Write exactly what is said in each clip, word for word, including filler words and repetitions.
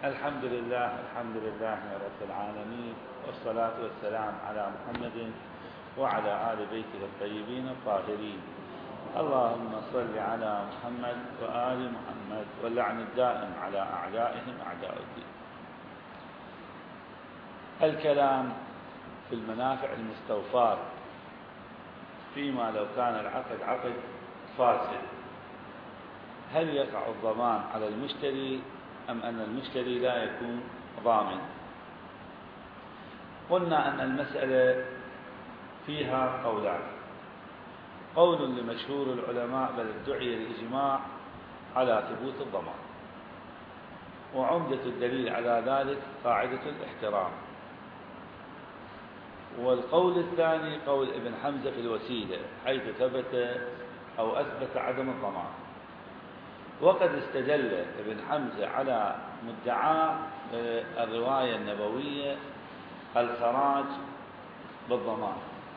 الحمد لله الحمد لله رب العالمين، والصلاة والسلام على محمد وعلى آل بيته الطيبين الطاهرين. اللهم صل على محمد وآل محمد، واللعن الدائم على أعدائهم أعداء الدين. الكلام في المنافع المستوفاة فيما لو كان العقد عقد فاسد، هل يقع الضمان على المشتري أم أن المشتري لا يكون ضامن؟ قلنا أن المسألة فيها قولان: قول لمشهور العلماء بل ادعي الإجماع على ثبوت الضمان، وعمدة الدليل على ذلك قاعدة الاحترام. والقول الثاني قول ابن حمزة في الوسيلة، حيث ثبت أو أثبت عدم الضمان. وقد استدل ابن حمزة على مدعاة الرواية النبوية الخراج بالضمان،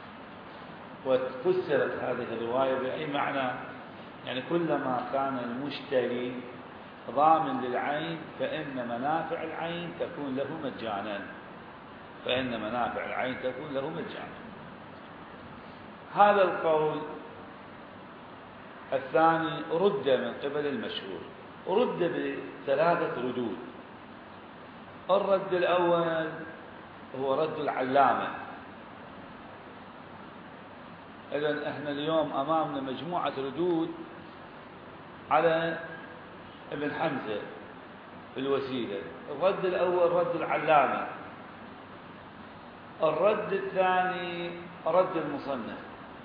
وفسرت هذه الرواية بأي معنى؟ يعني كلما كان المشتري ضامن للعين فإن منافع العين تكون له مجانا، فإن منافع العين تكون له مجانا. هذا القول الثاني رد من قبل المشهور، رد بثلاثة ردود. الرد الأول هو رد العلامة. إذن احنا اليوم أمامنا مجموعة ردود على ابن حمزة في الوسيلة. الرد الأول رد العلامة، الرد الثاني رد المصنف،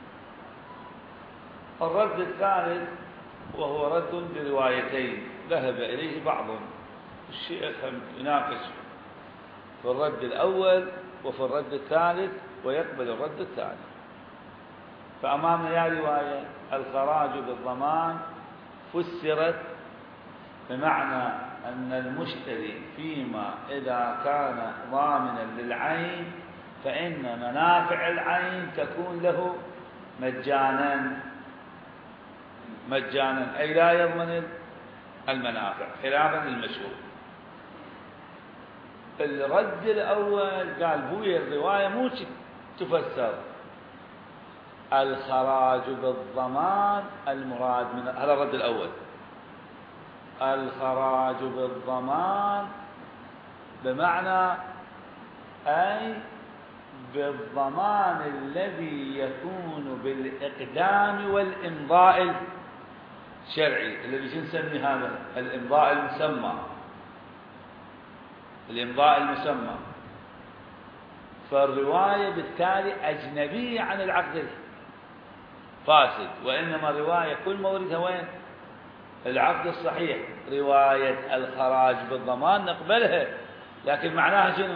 الرد الثالث وهو رد بروايتين ذهب إليه بعض الشيخ يناقش في الرد الأول وفي الرد الثالث ويقبل الرد الثاني. فأمامنا يا رواية الخراج بالضمان فسرت بمعنى أن المشتري فيما إذا كان ضامنا للعين فإن منافع العين تكون له مجانا مجانا أي لا يضمن المنافع، خلافا للمشهور. الرد الأول قال بويا الرواية مو تفسر الخراج بالضمان المراد من هذا الرد الأول، الخراج بالضمان بمعنى أي بالضمان الذي يكون بالإقدام والإمضاء الشرعي، الذي نسمي هذا الإمضاء المسمى، الإمضاء المسمى. فالرواية بالتالي أجنبية عن العقد الفاسد، وإنما الرواية كل موردها وين؟ العقد الصحيح. رواية الخراج بالضمان نقبلها، لكن معناها شنو؟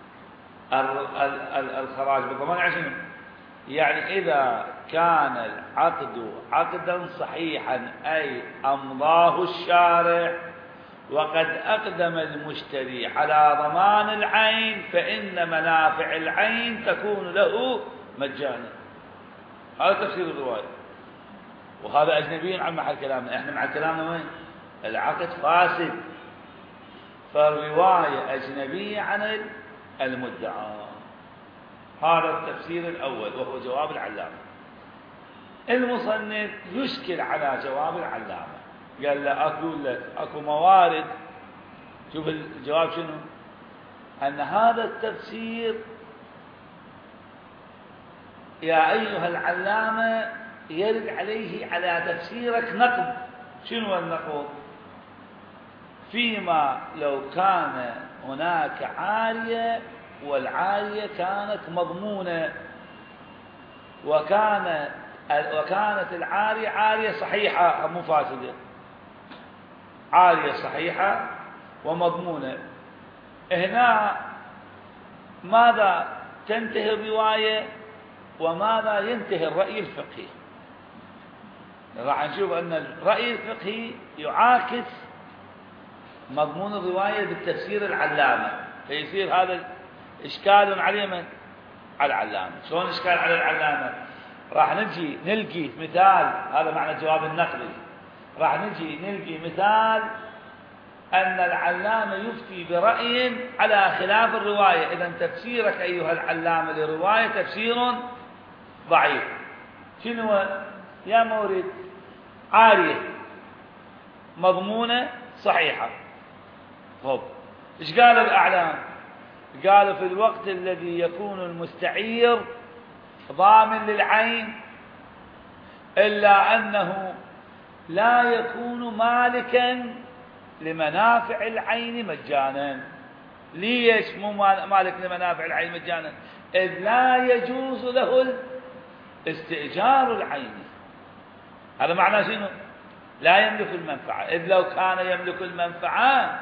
الخراج بالضمان يعني شنو؟ يعني إذا كان العقد عقدا صحيحا أي أمضاه الشارع وقد أقدم المشتري على ضمان العين فإن منافع العين تكون له مجانا. هذا تفسير الرواية، وهذا أجنبي عن محل كلامنا. إحنا مع كلامنا وين؟ العقد فاسد، فالرواية أجنبية عن المدعى. هذا التفسير الأول وهو جواب العلامة. المصنف يشكل على جواب العلامة، قال له أقول لك أكو موارد. شوف الجواب شنو؟ أن هذا التفسير يا أيها العلامة يرد عليه على تفسيرك نقد. شنو النقد؟ فيما لو كان هناك عارية والعارية كانت مضمونة، وكان وكانت العارية عارية صحيحة مو فاسدة، عارية صحيحة ومضمونة. هنا ماذا تنتهي الرواية وماذا ينتهي الرأي الفقهي؟ راح نشوف أن الرأي الفقهي يعاكس مضمون الرواية بالتفسير العلامة، فيصير هذا إشكال عليه من؟ على العلامة. شلون إشكال على العلامة؟ راح نجي نلقي مثال، هذا معنى الجواب النقدي. راح نجي نلقي مثال أن العلامة يفتي برأي على خلاف الرواية. إذن تفسيرك أيها العلامة لرواية تفسير ضعيف. شنو يا مورد؟ عارية مضمونة صحيحة. طب إيش قالوا الأعلام؟ قالوا في الوقت الذي يكون المستعير ضامن للعين إلا أنه لا يكون مالكا لمنافع العين مجانا. ليش مو مالك لمنافع العين مجانا؟ إذ لا يجوز له استئجار العين. هذا معناه شنو؟ لا يملك المنفعة. إذ لو كان يملك المنفعة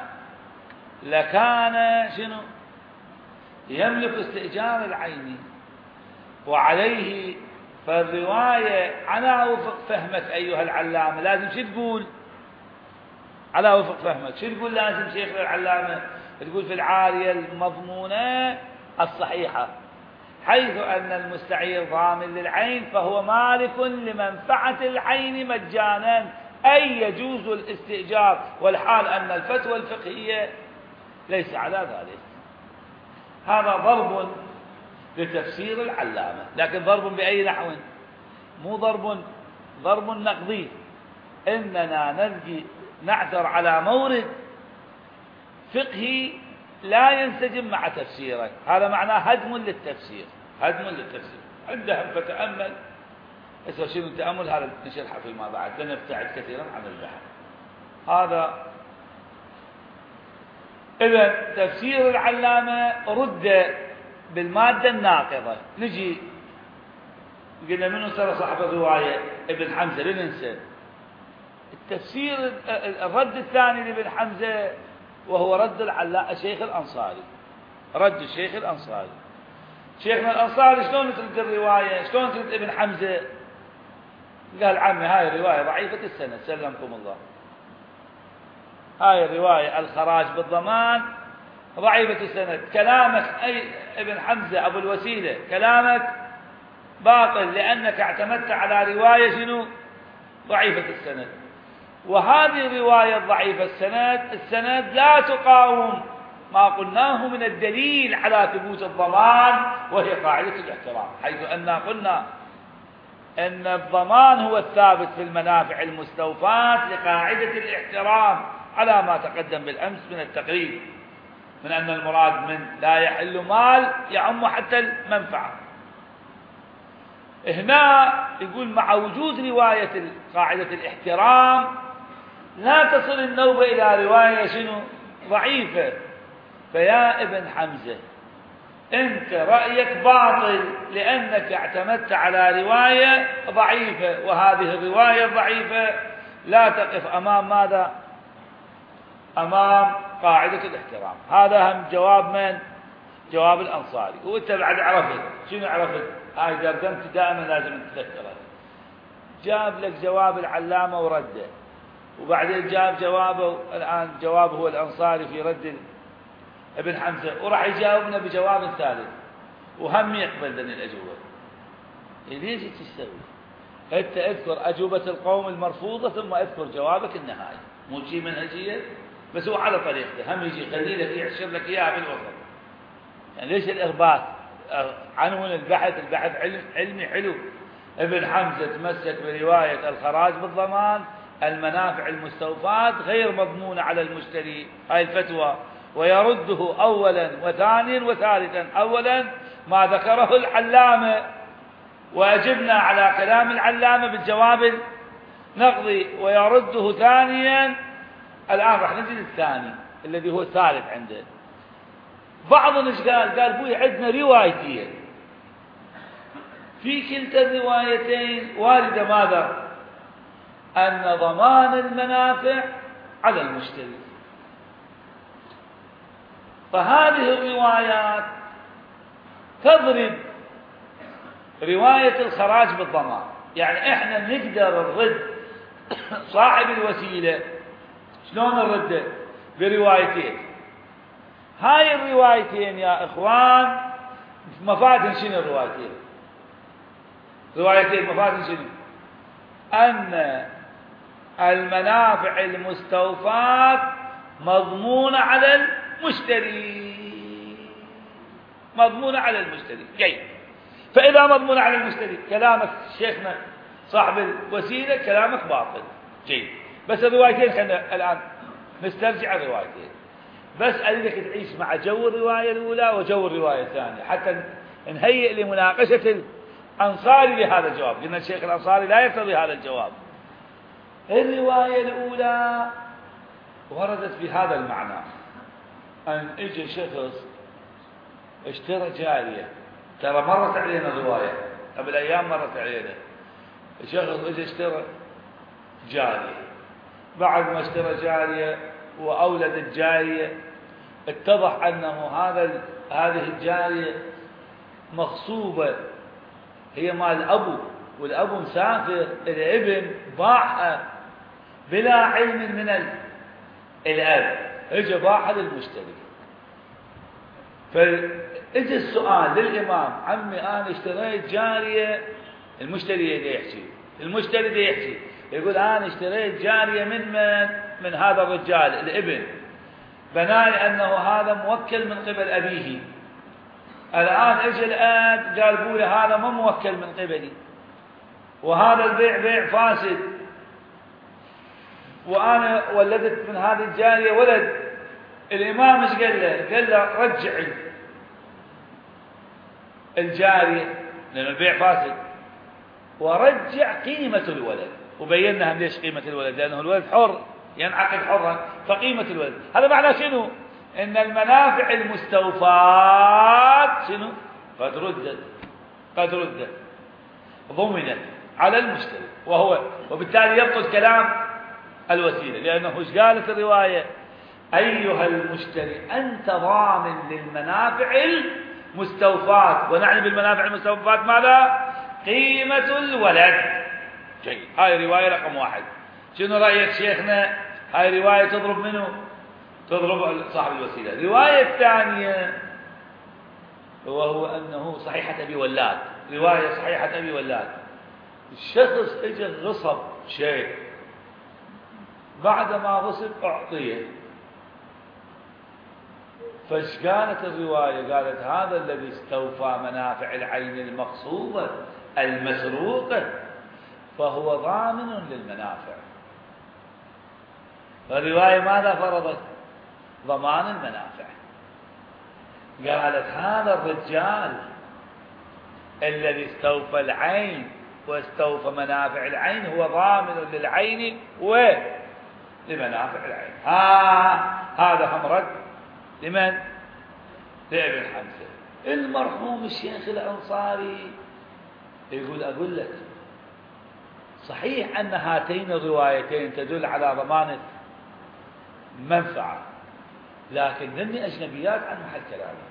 لكان شنو؟ يملك استئجار العين. وعليه فالرواية على وفق فهمك أيها العلامة لازم شو تقول؟ على وفق فهمك شو تقول لازم شيخ العلامة؟ تقول في العارية المضمونة الصحيحة حيث أن المستعير ضامن للعين فهو مالك لمنفعة العين مجانا، أي يجوز الاستئجار، والحال أن الفتوى الفقهية ليس على ذلك. هذا ضرب لتفسير العلامة، لكن ضرب بأي نحو؟ مو ضرب ضرب نقضي، إننا نلقي نعثر على مورد فقهي لا ينسجم مع تفسيرك، هذا معناه هدم للتفسير، هدم للتفسير. عندهم فتأمل. هسه شنو التأمل؟ هذا نشرحه فيما بعد، لنبتعد كثيرا عن البحث هذا. إذن تفسير العلامة رد بالمادة الناقضة. نجي قلنا منو ترى صاحب الرواية؟ ابن حمزة، لا ننسى. التفسير الرد الثاني لابن حمزة وهو رد العلامة الشيخ الأنصاري، رد الشيخ الأنصاري. شيخنا الأنصاري شلون ترد الرواية؟ شلون ترد ابن حمزة؟ قال عمي هاي الرواية ضعيفة السند سلمكم الله، هاي الرواية الخراج بالضمان ضعيفة السند. كلامك أي ابن حمزة أبو الوسيلة كلامك باطل لأنك اعتمدت على رواية شنو؟ ضعيفة السند. وهذه الرواية الضعيفة السند السند لا تقاوم ما قلناه من الدليل على ثبوت الضمان، وهي قاعدة الاحترام، حيث أننا قلنا أن الضمان هو الثابت في المنافع المستوفاة لقاعدة الاحترام على ما تقدم بالأمس من التقرير، من أن المراد من لا يحل مال يعم حتى المنفعة. هنا يقول مع وجود رواية قاعدة الاحترام لا تصل النوبة إلى رواية شنو؟ ضعيفة. فيا ابن حمزة أنت رأيك باطل لأنك اعتمدت على رواية ضعيفة، وهذه الرواية الضعيفة لا تقف أمام ماذا؟ أمام قاعدة الاحترام. هذا هم جواب من؟ جواب الأنصاري. وأنت بعد عرفت شنو عرفت؟ هاي ترجمت دائما لازم تتذكرها. جاب لك جواب العلامة ورده، وبعدين جاب جوابه الآن جوابه الأنصاري في رد ابن حمزة، وراح يجاوبنا بجواب ثالث وهم يقبل ذني الأجوبة. ليش تسوي؟ أنت اذكر أجوبة القوم المرفوضة ثم اذكر جوابك النهائي، مو شيء منهجية بس هو على طريقته، هم يجي يخلي لك يحشر لك إياها بالوسط. يعني ليش الإرباط؟ عنوان البحث البحث علم علمي حلو. ابن حمزة تمسك برواية الخراج بالضمان المنافع المستوفاة غير مضمونة على المشتري، هاي الفتوى، ويرده أولا وثانيا وثالثا. أولا ما ذكره العلامة وأجبنا على كلام العلامة بالجواب النقضي، ويرده ثانيا. الآن راح نجد الثاني الذي هو الثالث عنده. بعضهم ايش قال؟ قال بوي عندنا روايتين، في كلتا الروايتين واردة ماذا؟ أن ضمان المنافع على المشتري. فهذه الروايات تضرب رواية الخراج بالضمان. يعني احنا نقدر نرد صاحب الوسيلة. شلون نرده؟ بروايتين. هاي الروايتين يا اخوان مفادن شنو الروايتين؟ روايتين مفادن شنو؟ أن المنافع المستوفاة مضمونة على المشتري، مضمونة على المشتري. جيد. فإذا مضمونة على المشتري كلامك شيخنا صاحب الوسيلة كلامك باطل. جيد. بس الروايتين خلينا الآن نسترجع الروايتين، بس أريدك تعيش مع جو الرواية الأولى وجو الرواية الثانية حتى نهيئ لمناقشة الأنصاري لهذا الجواب. قلنا الشيخ الأنصاري لا يقتضي هذا الجواب. الرواية الأولى وردت بهذا المعنى، أن اجى شخص اشترى جارية، ترى مرت علينا الرواية قبل أيام، مرت علينا شخص اجى اشترى جارية، بعد ما اشترى جارية وأولد الجارية اتضح أنه هذا هذه الجارية مغصوبة، هي مال أبو، والأبو مسافر، الابن باعها بلا علم من الأب، اجى باعها للمشتري. فاجى السؤال للإمام: عمي أنا اشتريت جارية، المشتري يدي يحكي، المشتري يدي يحكي، يقول أنا اشتريت جارية من من؟ من هذا الرجال الابن، بناني أنه هذا موكل من قبل أبيه. الآن اجى الآب قال بولي هذا ما موكل من قبلي، وهذا البيع بيع فاسد، وأنا ولدت من هذه الجارية ولد. الإمام ايش قال له؟ قال له رجعي الجارية لأن البيع فاسد، ورجع قيمة الولد. وبينا هم ليش قيمة الولد، لأنه الولد حر ينعقد حرا، فقيمة الولد هذا معناه شنو؟ إن المنافع المستوفاة شنو؟ قد ردت، قد ردت ضمنت على المشتري، وهو وبالتالي يبطل كلام الوسيلة، لأنه ايش قالت الرواية؟ أيها المشتري أنت ضامن للمنافع المستوفاة، ونعني بالمنافع المستوفاة ماذا؟ قيمة الولد. جيد. هاي رواية رقم واحد. شنو رأيك شيخنا؟ هاي رواية تضرب منه؟ تضرب صاحب الوسيلة. رواية الثانية وهو أنه صحيحة أبي ولاد، رواية صحيحة أبي ولاد، الشخص اجى غصب شيء، بعدما غصب أعطيه، فايش قالت الرواية؟ قالت هذا الذي استوفى منافع العين المغصوبة المسروقة فهو ضامن للمنافع. فالرواية ماذا فرضت؟ ضمان المنافع. قالت هذا الرجال الذي استوفى العين واستوفى منافع العين هو ضامن للعين ولمنافع العين. ها هذا هم رد لمن؟ لابن حمزة. المرحوم الشيخ الأنصاري يقول أقول لك صحيح أن هاتين الروايتين تدل على ضمان المنفعة، لكن ذني أجنبيات عن محل كلامه.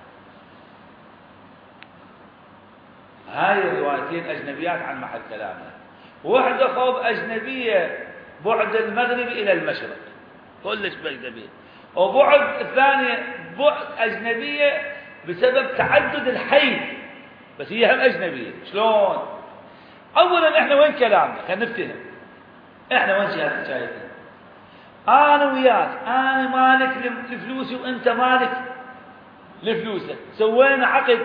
هاي الروايتين أجنبيات عن محل كلامه. واحدة خوب أجنبية بعد المغرب إلى المشرق، كلش أجنبية، وبعد الثانية بعد أجنبية بسبب تعدد الحيث، بس هي هم أجنبية. شلون؟ أولا إحنا وين كلامنا؟ خلينا نفتهم إحنا وين جايتنا؟ أنا وياك، أنا مالك لفلوسي وأنت مالك لفلوسك، سوينا عقد،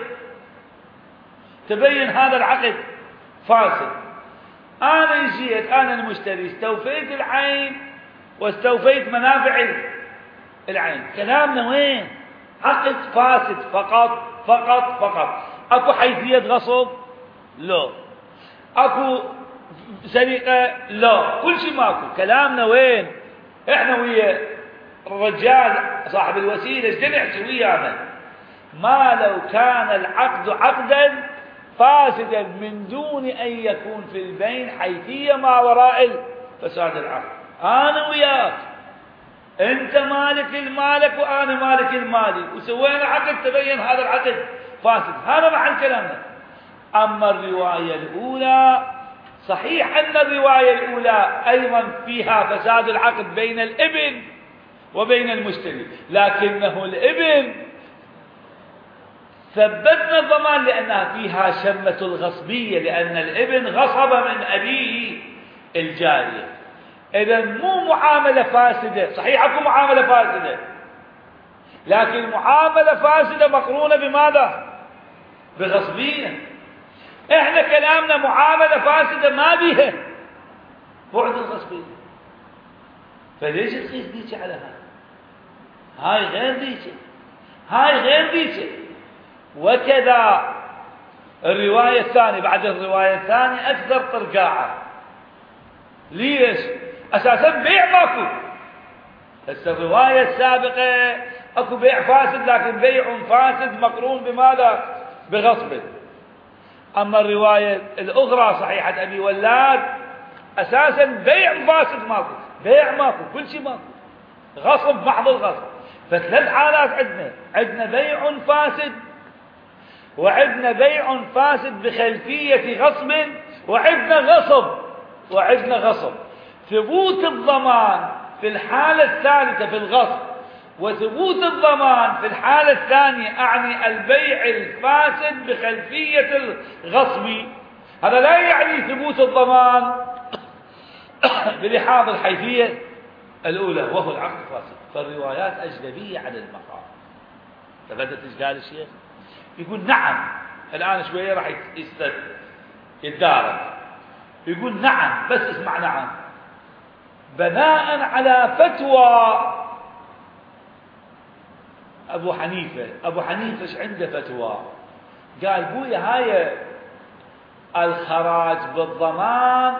تبين هذا العقد فاسد. أنا جيت أنا المشتري استوفيت العين واستوفيت منافع العين، كلامنا وين؟ عقد فاسد فقط فقط فقط. أكو حيثية غصب؟ لا. أكو سرقة؟ لا. كل شيء ماكو. كلامنا وين؟ إحنا ويا الرجال صاحب الوسيلة ايش نحكي ويانا؟ ما لو كان العقد عقدا فاسدا من دون أن يكون في البين حيثية ما وراء فساد العقد. أنا وياك، أنت مالك المالك وأنا مالك المالي، وسوينا عقد تبين هذا العقد فاسد، هذا محل كلامنا. أما الرواية الأولى صحيح أن الرواية الأولى أيضا فيها فساد العقد بين الابن وبين المشتري، لكنه الابن ثبتنا الضمان لأنها فيها شمة الغصبية، لأن الابن غصب من أبيه الجارية. إذا مو معاملة فاسدة، صحيح اكو معاملة فاسدة، لكن معاملة فاسدة مقرونة بماذا؟ بغصبية. احنا كلامنا معاملة فاسدة ما بيها بعد الغصبية، فليش تقيس ديك على هاي؟ هاي غير ديك، هاي غير ديك. وكذا الرواية الثانية، بعد الرواية الثانية أكثر طرقاعة. ليش؟ أساسا بيع ماكو. بس الرواية السابقة أكو بيع فاسد، لكن بيع فاسد مقرون بماذا؟ بغصب. أما الرواية الأخرى صحيحة أبي ولاد أساسا بيع فاسد ماكو، بيع ماكو، كل شيء ماكو، غصب محض الغصب. فثلاث حالات عندنا، عندنا بيع فاسد، وعندنا بيع فاسد بخلفية غصب، وعندنا غصب، وعندنا غصب. ثبوت الضمان في الحالة الثالثة في الغصب، وثبوت الضمان في الحالة الثانية أعني البيع الفاسد بخلفية الغصب. هذا لا يعني ثبوت الضمان بلحاظ الحيثية الأولى وهو العقد الفاسد. فالروايات أجنبية عن المقام. فبدت إشكال الشيخ يقول نعم، الآن شوية راح يتدارك، يقول نعم، بس اسمع نعم، بناء على فتوى أبو حنيفة. أبو حنيفة ايش عنده فتوى؟ قال بويا هاي الخراج بالضمان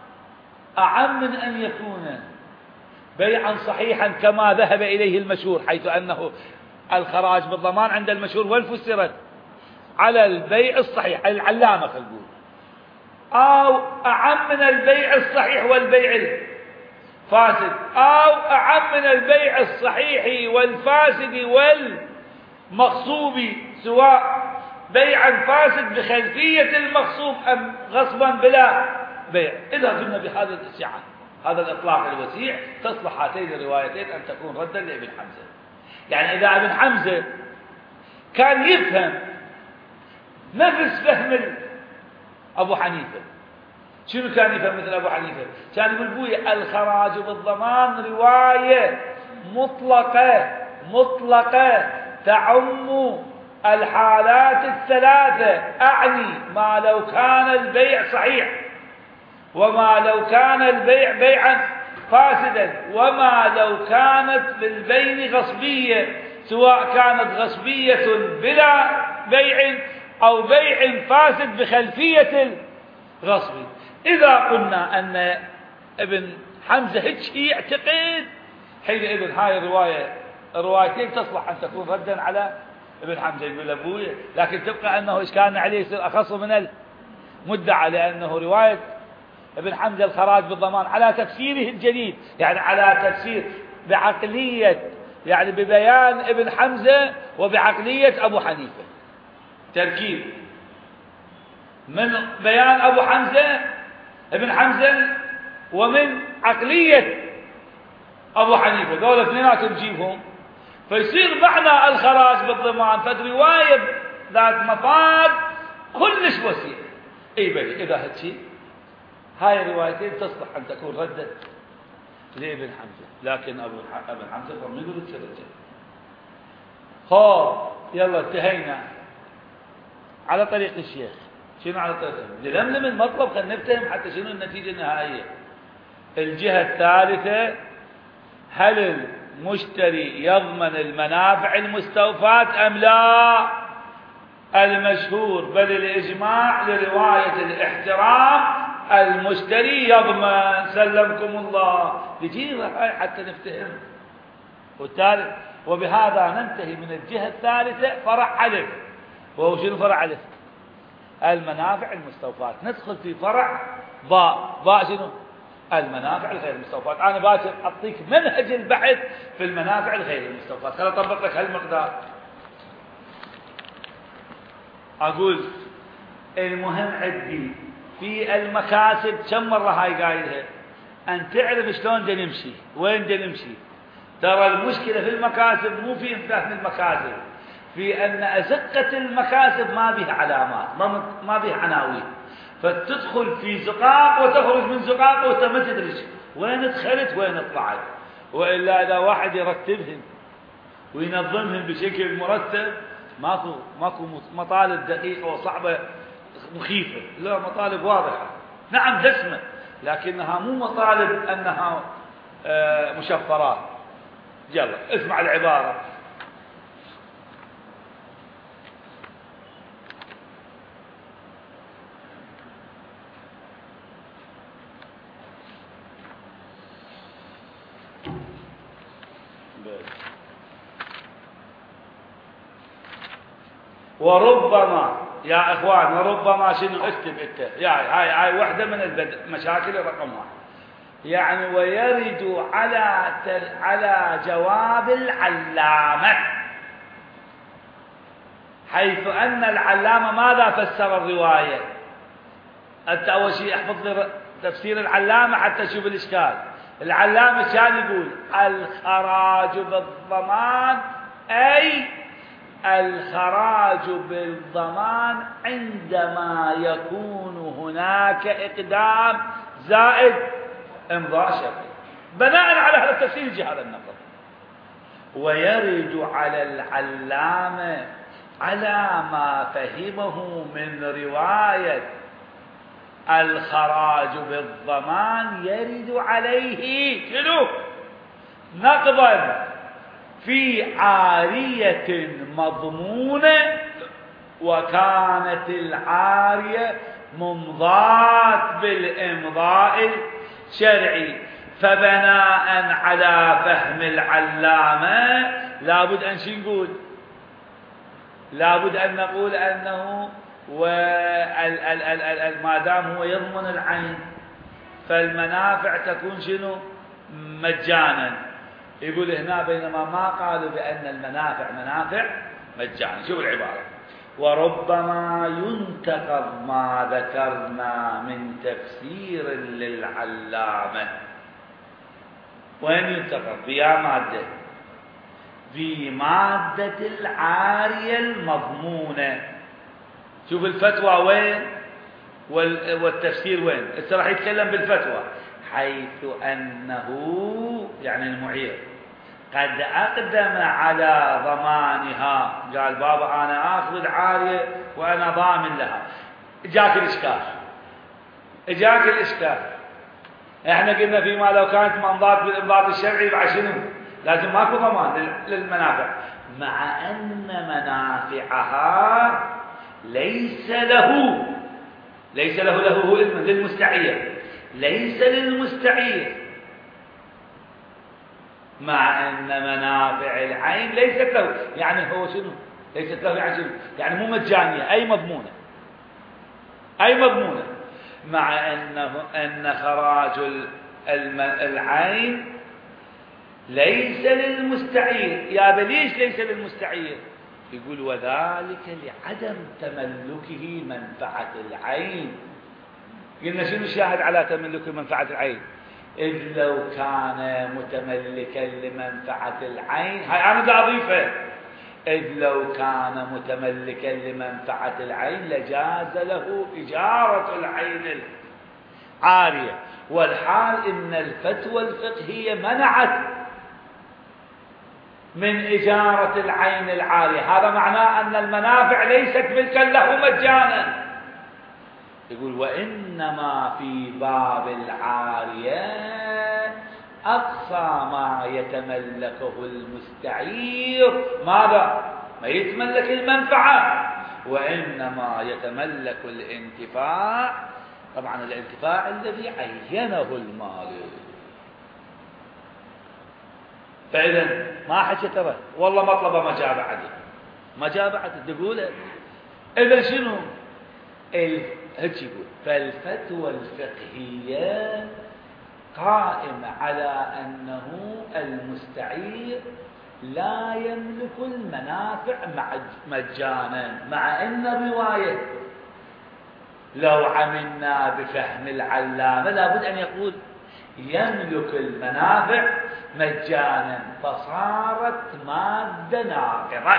أعم من أن يكون بيعا صحيحا كما ذهب إليه المشهور، حيث أنه الخراج بالضمان عند المشهور والفسرت على البيع الصحيح العلامة خلينا نقول، أو أعم من البيع الصحيح والبيع الفاسد، أو أعم من البيع الصحيح والفاسد والمغصوب، سواء بيعا فاسد بخلفية المغصوب أم غصبا بلا بيع. إذا قلنا بهذا الاتساع، هذا الإطلاق الوسيع، تصلح هاتين الروايتين أن تكون ردا لابن حمزة. يعني إذا ابن حمزة كان يفهم نفس فهم أبو حنيفة، شنو كان يفهم مثل أبو حنيفة؟ كان يقول بوي الخراج بالضمان رواية مطلقة مطلقة تعم الحالات الثلاثة، أعني ما لو كان البيع صحيح، وما لو كان البيع بيعا فاسدا، وما لو كانت بالبين غصبية، سواء كانت غصبية بلا بيع أو بيع فاسد بخلفية الغصب. إذا قلنا أن ابن حمزة هيك يعتقد، حينئذ هاي الرواية الروايتين تصلح أن تكون ردا على ابن حمزة. يقول أبوي لكن تبقى أنه إيش كان عليه يصير أخص من المدعى، لأنه رواية ابن حمزة الخراج بالضمان على تفسيره الجديد، يعني على تفسير بعقلية، يعني ببيان ابن حمزة وبعقلية أبو حنيفة، تركيب من بيان أبو حمزة ابن حمزة ومن عقلية أبو حنيفة، دول اثنيناتهم تجيبهم، فيصير معنى الخراج بالضمان فالرواية ذات مفاد كلش وسيع. اي بلي إذا هالشيء هاي الروايتين تصلح أن تكون ردة لابن حمزة، لكن أبو ابن حمزة فما يقول ترجع. خب يلا انتهينا على طريق الشيخ. شنو على طريق نلملم المطلب، خلينا نفتهم حتى شنو النتيجة النهائية. الجهة الثالثة، هل المشتري يضمن المنافع المستوفاة أم لا؟ المشهور بل الإجماع لرواية الاحترام المشتري يضمن، سلمكم الله. نجيب هاي حتى نفتهم. والثالث، وبهذا ننتهي من الجهة الثالثة فرع ألف، وهو شنو فرع ألف؟ المنافع المستوفاة. ندخل في فرع باء. باء شنو؟ المنافع الغير المستوفاة. أنا باكر أعطيك منهج البحث في المنافع الغير المستوفاة. خليني أطبق لك هالمقدار. أقول المهم عندي في المكاسب، كم مرة هاي قايلها، أن تعرف شلون دا نمشي، وين دا نمشي. ترى المشكلة في المكاسب مو في إمتاث المكاسب، في أن أزقة المكاسب ما بها علامات، ما بها عناوين، فتدخل في زقاق وتخرج من زقاق وأنت ما تدري وين دخلت وين طلعت. وإلا إذا واحد يرتبهن وينظمهن بشكل مرتب ماكو ماكو مطالب دقيقة وصعبة مخيفة، لا، مطالب واضحة، نعم دسمة، لكنها مو مطالب أنها مشفرات. يلا اسمع العبارة. وربما يا اخوان، وربما شنو؟ اكتب انت، يعني هاي هاي واحده من المشاكل رقم واحد. يعني ويرد على على جواب العلامة، حيث أن العلامة ماذا فسر الرواية؟ أنت أول شيء احفظ لي تفسير العلامة حتى تشوف الإشكال. العلامة كان يقول الخراج بالضمان، أي الخراج بالضمان عندما يكون هناك إقدام زائد امضاء شرطي. بناء على هذا التفسير يجي هذا النقل. ويرد على العلامة على ما فهمه من رواية الخراج بالضمان، يرد عليه شنو؟ نقضا في عارية مضمونة، وكانت العارية ممضاة بالإمضاء الشرعي. فبناء على فهم العلامة لابد أن شو نقول؟ لابد أن نقول أنه ما دام هو يضمن العين فالمنافع تكون شنو؟ مجانا. يقول هنا بينما ما قالوا بأن المنافع منافع مجانا. شوف العبارة: وربما ينتقض ما ذكرنا من تفسير للعلامة. وين ينتقض؟ بيا مادة، في مادة العارية المضمونة. شوف الفتوى وين والتفسير وين. هسه راح يتكلم بالفتوى، حيث أنه يعني المعير قد أقدم على ضمانها. قال بابا أنا آخذ العارية وأنا ضامن لها. إجاك الإشكال، إجاك الإشكال. إحنا قلنا فيما لو كانت منضات بالإنضاط الشرعي بعد شنو؟ لازم ماكو ضمان للمنافع، مع أن منافعها ليس له ليس له له هو للمستعير، ليس للمستعير، مع أن منافع العين ليست له. يعني هو شنو؟ ليست له يعني شنو؟ يعني مو مجانية، أي مضمونة، أي مضمونة، مع أنه أن خراج العين ليس للمستعير. يا بليش ليس للمستعير؟ يقول وذلك لعدم تملكه منفعة العين. قلنا شنو الشاهد على تملك منفعة العين؟ إذ لو كان متملكا لمنفعة العين، هاي أنا بدي أضيفها، إذ لو كان متملكا لمنفعة العين لجاز له إجارة العين العارية، والحال إن الفتوى الفقهية منعت من إجارة العين العارية. هذا معناه أن المنافع ليست ملكا له مجانا. يقول وإنما في باب العارية أقصى ما يتملكه المستعير ماذا؟ ما يتملك المنفعة، وإنما يتملك الانتفاع. طبعا الانتفاع الذي عينه المالك. فإذا ما حكى ترى والله مطلبه ما جاب عدل، ما جاب عدل تقول. إذا شنو؟ هيك يقول فالفتوى الفقهية قائمة على أنه المستعير لا يملك المنافع مجانا، مع أن الرواية لو عملنا بفهم العلامة لابد أن يقول يملك المنافع مجانا، فصارت مادة ناقضة،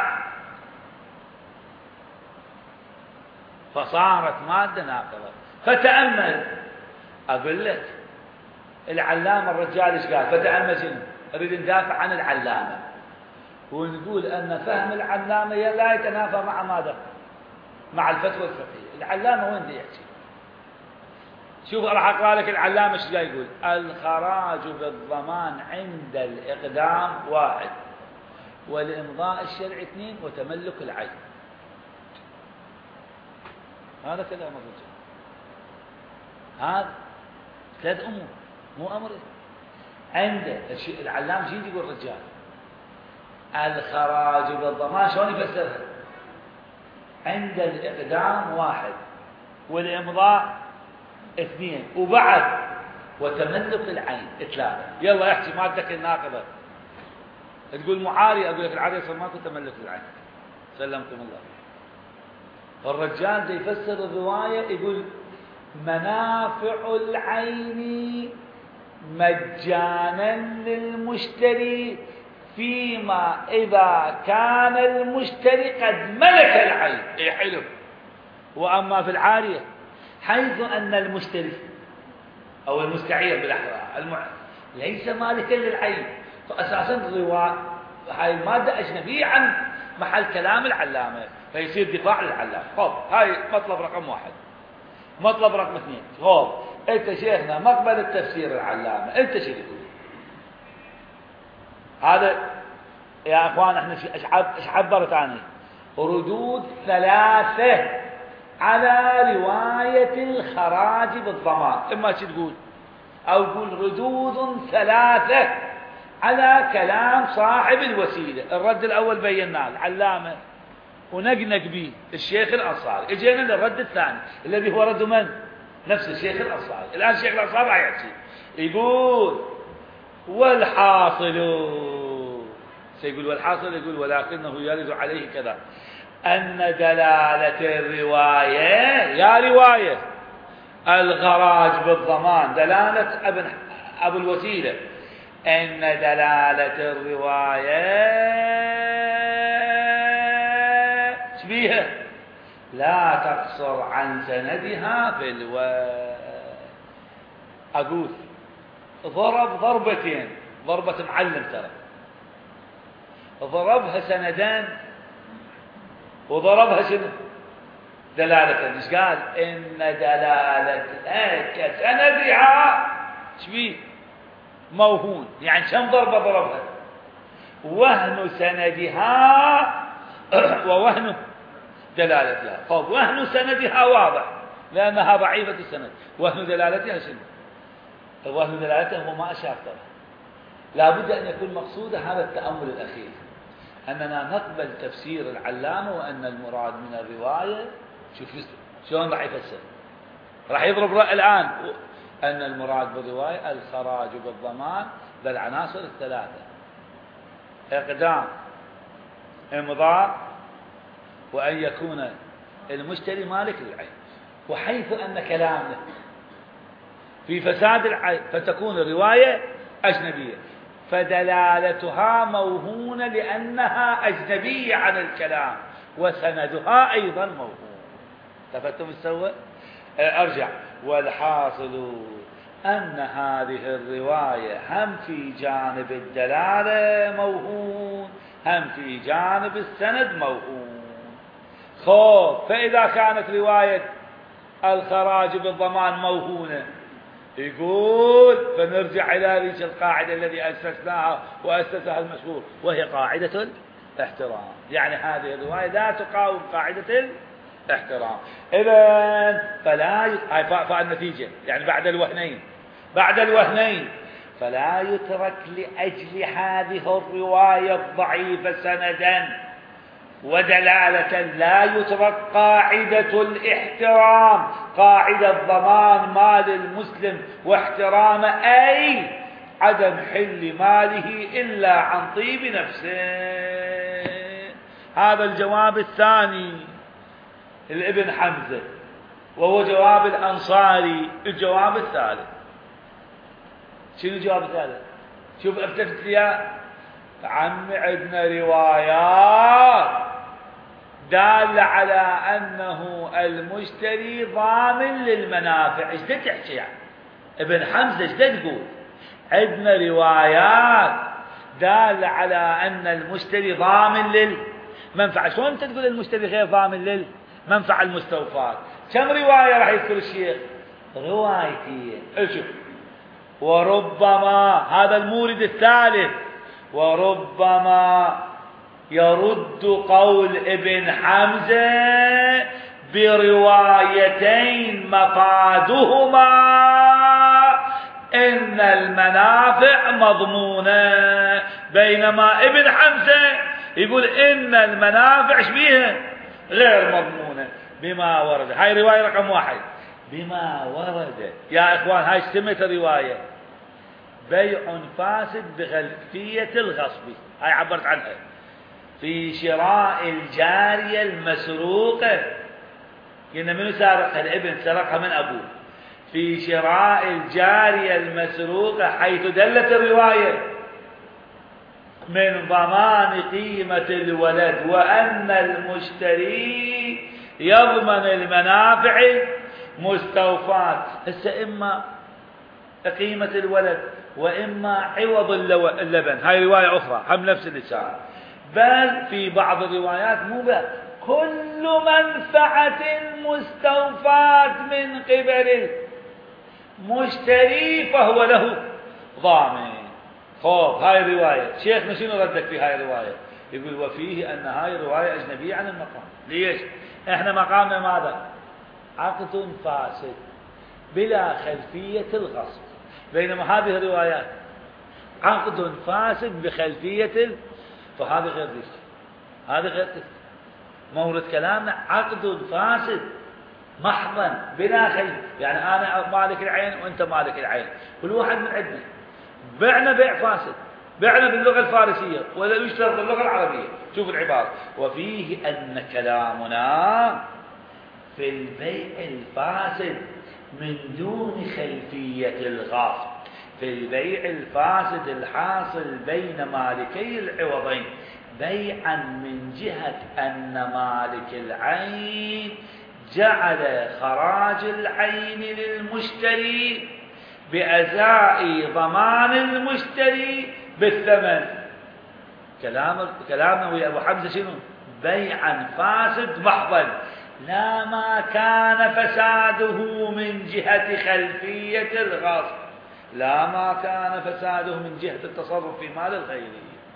فصارت مادة ناقضة. فتأمل، أقول لك العلامة الرجال ايش قال؟ فتأمل شنو؟ نريد ندافع عن العلامة ونقول أن فهم العلامة لا يتنافى مع ماذا؟ مع الفتوى الفقهية. العلامة وين دي يحكي؟ شوف راح أقرأ لك العلامة ايش جاي يقول؟ الخراج بالضمان عند الإقدام واحد، والإمضاء الشرعي اثنين، وتملك العين. هذا كلام الرجال. هذا ثلاث أمور مو أمر. عنده العلامة شو يقول الرجال؟ الخراج بالضمان شلون يفسرها؟ عند الإقدام واحد، والإمضاء اثنين، وبعد وتملك العين ثلاثة. يلا احكي مادتك الناقضة. تقول معاري، أقول لك العاري يصير ماكو تملك العين. سلمكم الله. الرجال دا يفسر الرواية يقول منافع العين مجانا للمشتري فيما إذا كان المشتري قد ملك العين. إيه حلو. وأما في العارية حيث أن المشتري أو المستعير بالأحرى المع... ليس مالكا للعين، فأساسا الرواية هاي المادة أجنبية عن محل كلام العلامة، فيصير دفاع للعلامة. طب هاي مطلب رقم واحد. مطلب رقم اثنين، طب أنت شيخنا مقبل التفسير العلامة، أنت شو تقول؟ هذا يا أخوان احنا ايش عبرت عنه؟ ردود ثلاثة على رواية الخراج بالضمان. إما شو تقول؟ أو تقول ردود ثلاثة على كلام صاحب الوسيلة. الرد الأول بيناه العلامة ونقنق به الشيخ الأنصاري. اجينا للرد الثاني الذي هو رد من؟ نفس الشيخ الأنصاري. الآن الشيخ الأنصاري راح يحكي يقول والحاصل، سيقول والحاصل يقول ولكنه يرد عليه كذا أن دلالة الرواية يا رواية الخراج بالضمان دلالة ابن أبو الوسيلة، أن دلالة الرواية شبيهة لا تقصر عن سندها في الو أقول ضرب ضربتين، ضربة معلم ترى، ضربها سندان وضربها شنو؟ دلالة. ايش قال؟ إن دلالتها كسندها شبيه موهون، يعني كم ضربة ضربها؟ وهن سندها ووهن دلالتها. طب وهن سندها واضح لأنها ضعيفة السند، وهن دلالتها شنو؟ وهن دلالتها هو ما أشار ترى. لا بد أن يكون مقصوده هذا التأمل الأخير، أننا نقبل تفسير العلامة وأن المراد من الرواية شوف شلون راح يفسر، راح يضرب رأي الآن أن المراد بالرواية الخراج بالضمان بالعناصر الثلاثة: إقدام، إمضاء، وأن يكون المشتري مالك للعين. وحيث أن كلامنا في فساد العين فتكون الرواية أجنبية، فدلالتها موهونة لأنها أجنبية عن الكلام، وسندها أيضا موهون. تفتم السوء؟ أرجع. والحاصل أن هذه الرواية هم في جانب الدلالة موهون، هم في جانب السند موهون. خب فإذا كانت رواية الخراج بالضمان موهونة، يقول فنرجع إلى ريش القاعدة الذي أسسناها وأسسها المشهور، وهي قاعدة الاحترام. يعني هذه الرواية لا تقاوم قاعدة الاحترام. إذن فلا هاي فالنتيجة يعني بعد الوهنين بعد الوهنين فلا يترك لأجل هذه الرواية الضعيفة سندا ودلالة، لا يترك قاعدة الاحترام، قاعدة ضمان مال المسلم واحترامه، أي عدم حل ماله إلا عن طيب نفسه. هذا الجواب الثاني لابن حمزة، وهو جواب الأنصاري. الجواب الثالث شنو الجواب الثالث؟ شوف افتفت لي عم عندنا روايات دالة على أنه المشتري ضامن للمنافع. ايش تحكي يعني ابن حمزة؟ ايش تقول؟ عندنا روايات دالة على أن المشتري ضامن للمنفعة. شلون أنت تقول المشتري غير ضامن للمنفعة المستوفاة؟ كم رواية راح يذكر الشيخ؟ روايتين. شوف، وربما هذا المورد الثالث، وربما يرد قول ابن حمزة بروايتين مفادهما إن المنافع مضمونة، بينما ابن حمزة يقول إن المنافع شبيها غير مضمونة بما ورد. هاي رواية رقم واحد، بما ورد. يا إخوان هاي سمة الرواية بيع فاسد بخلفية الغصب، هاي عبرت عنها. في شراء الجارية المسروقة، قلنا منو سارقها؟ الابن سرقها من أبوه. في شراء الجارية المسروقة حيث دلت الرواية من ضمان قيمة الولد وأن المشتري يضمن المنافع مستوفاة. هسه إما قيمة الولد وإما عوض اللبن، هاي رواية أخرى هم نفس اللسان. بل في بعض الروايات مو بل كل منفعة مستوفاة من قبل المشتري فهو له ضامن. خوف هاي الرواية شيخنا شنو ردك في هاي الرواية؟ يقول وفيه أن هاي الرواية أجنبية عن المقام. ليش؟ إحنا مقامنا ماذا؟ عقد فاسد بلا خلفية الغصب، بينما هذه الروايات عقد فاسد بخلفية ال... فهذا غير ذلك، هذا غير ذلك. مورد كلامنا عقد فاسد محضا بلا خلف، يعني أنا مالك العين وأنت مالك العين، كل واحد من عندنا بعنا بيع فاسد، بعنا باللغة الفارسية ولا يشترط باللغة العربية. شوف العبارة، وفيه أن كلامنا في البيع الفاسد من دون خلفية الغاصب، في البيع الفاسد الحاصل بين مالكي العوضين بيعا من جهة أن مالك العين جعل خراج العين للمشتري بأزاء ضمان المشتري بالثمن. كلام كلامنا ويا أبو حمزة شنو؟ بيعا فاسد محضا، لا ما كان فساده من جهة خلفية الغصب، لا ما كان فساده من جهة التصرف في مال الغير.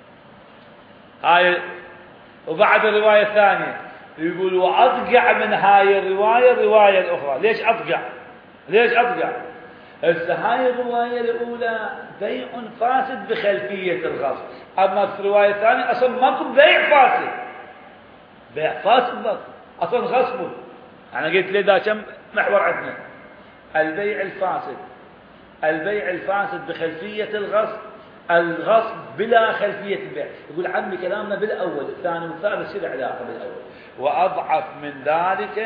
هاي. وبعد الرواية الثانية يقول وأضقع من هاي الرواية الرواية الأخرى. ليش أضقع؟ ليش أضقع؟ هسه هاي الرواية الأولى بيع فاسد بخلفية الغصب، أما في الرواية الثانية أصلا ماكو بيع فاسد، بيع فاسد بس أصلا غصب. أنا قلت لي ذا كم محور عندنا؟ البيع الفاسد، البيع الفاسد بخلفية الغصب، الغصب بلا خلفية البيع. يقول عمي كلامنا بالأول، الثاني والثالث شو علاقة بالأول؟ وأضعف من ذلك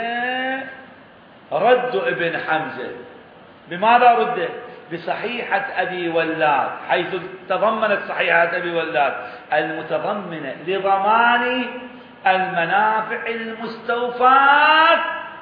رد ابن حمزة. بماذا رده؟ بصحيحة أبي ولاد، حيث تضمنت صحيحة أبي ولاد المتضمنة لضمان المنافع المستوفاة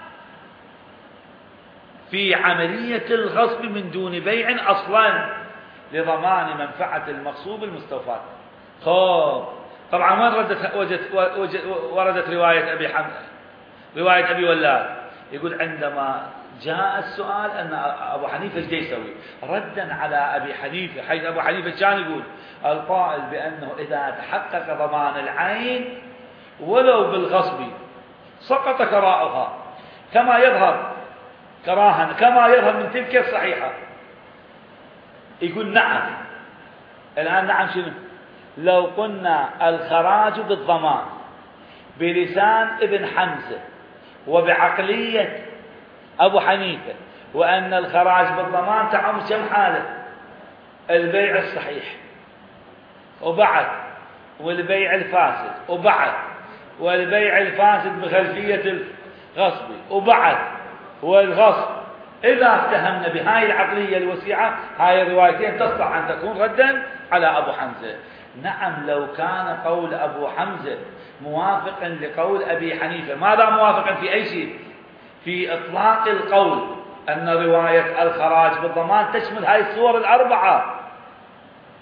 في عملية الغصب من دون بيع أصلا لضمان منفعة المغصوب المستوفاة. خوف. طبعا وين ردت وجدت وردت رواية أبي حمزة، رواية أبي ولاد؟ يقول عندما جاء السؤال أن أبو حنيفة ايش يسوي ردا على أبي حنيفة، حيث أبو حنيفة كان يقول القائل بأنه إذا تحقق ضمان العين ولو بالغصب سقط كراؤها كما يظهر كراها كما يظهر من تلك الصحيحة. يقول نعم. الآن نعم شنو؟ لو قلنا الخراج بالضمان بلسان ابن حمزة وبعقلية أبو حنيفة، وأن الخراج بالضمان تعم كم حالة؟ البيع الصحيح وبعد، والبيع الفاسد وبعد، والبيع الفاسد بخلفية الغصب وبعد، والغصب. إذا افتهمنا بهاي العقلية الوسيعة هاي الروايتين تصلح أن تكون ردا على أبو حمزة. نعم لو كان قول أبو حمزة موافقا لقول أبي حنيفة. ماذا موافقا؟ في أي شيء؟ في إطلاق القول أن رواية الخراج بالضمان تشمل هاي الصور الأربعة،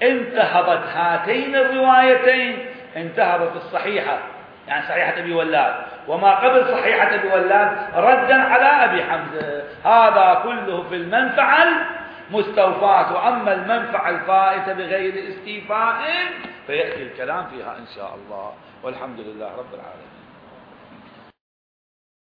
انتهضت هاتين الروايتين، انتهضت الصحيحة يعني صحيحة أبي ولاد وما قبل صحيحة أبي ولاد ردا على أبي حمزة. هذا كله في المنفعة المستوفاة، وأما المنفعة الفائتة بغير استيفاء فيأتي الكلام فيها إن شاء الله، والحمد لله رب العالمين.